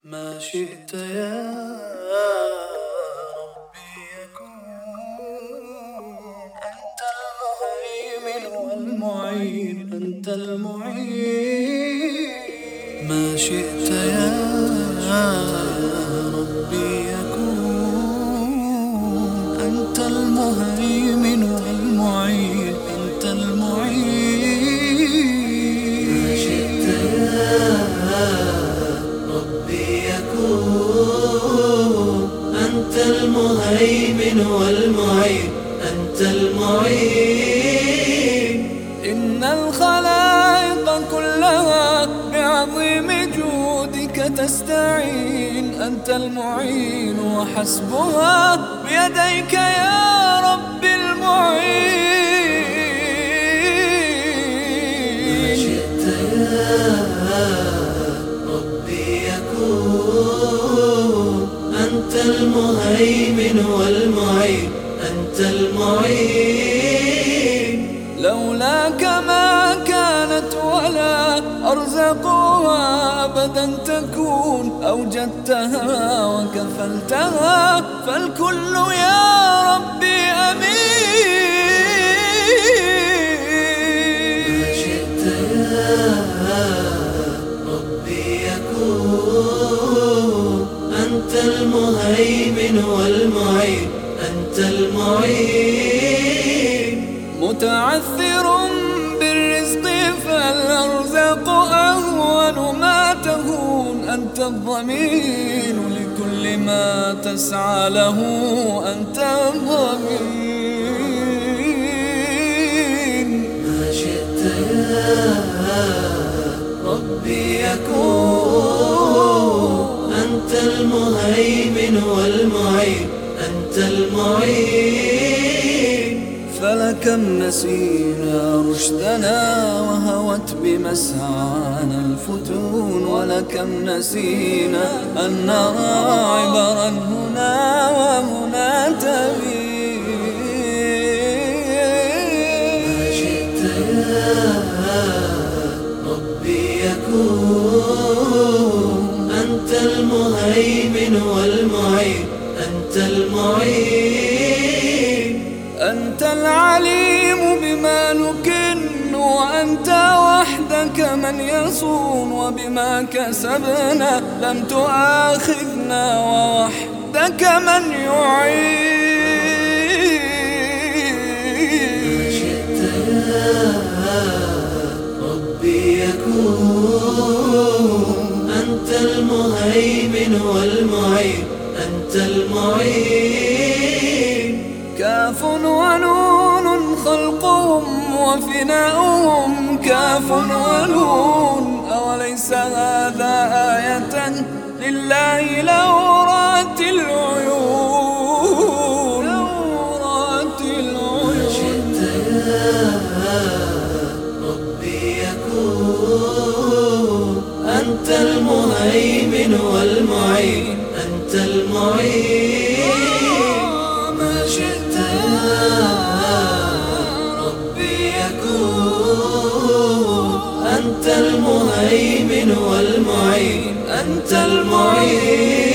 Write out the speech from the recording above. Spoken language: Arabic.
ما شئت يا ربي يكون. أنت المهيمن والمعين، أنت المعين. ما شئت يا ربي يكون. أنت المهيمن والمعين، أنت المعين. ما شئت يا ربي يكون. أنت المهيمن والمعين، أنت المعين. إن الخلائق كلها بعظيم جودك تستعين، أنت المعين وحسبها بيديك يا رب المعين. ما شئت يا ربي يكون. أنت المهيمن والمعين، أنت المعين. لولاك ما كانت ولا أرزقها أبدا تكون، أوجدتها وكفلتها فالكل يا ربي أمين. ما شئت يا ربي يكون. أنت المهيمن والمعين، أنت المعين. متعثر بالرزق فالأرزاق أهون ما تهون، أنت الضمين لكل ما تسعى له، أنت الضمين. ما شئت يا ربي يكون. أنت المهيمن والمعين، أنت المعين. فلكم نسينا رشدنا وهوت بمسعانا الفتون، ولكم نسينا أن نرى عبرا هنا وهنا تبين. ما شئت يا ربي يكون. أنت المهيمن والمعين، أنت المعين. أنت العليم بما نكن، وأنت وحدك من يصون، وبما كسبنا لم تؤاخذنا، ووحدك من يعين. ما شئت يا ربي يكون. أنت المهيمن والمعين، أنت المعين. كاف ونون خلقهم وفناؤهم، كاف ونون. أوليس هذا آية لله لو رأت العيون، لو رأت العيون. ما شئت يا ربي يكون. أنت المهيمن والمعين، أنت المعين. ما شئت يا ربي يكون. أنت المهيمن والمعين، أنت المعين.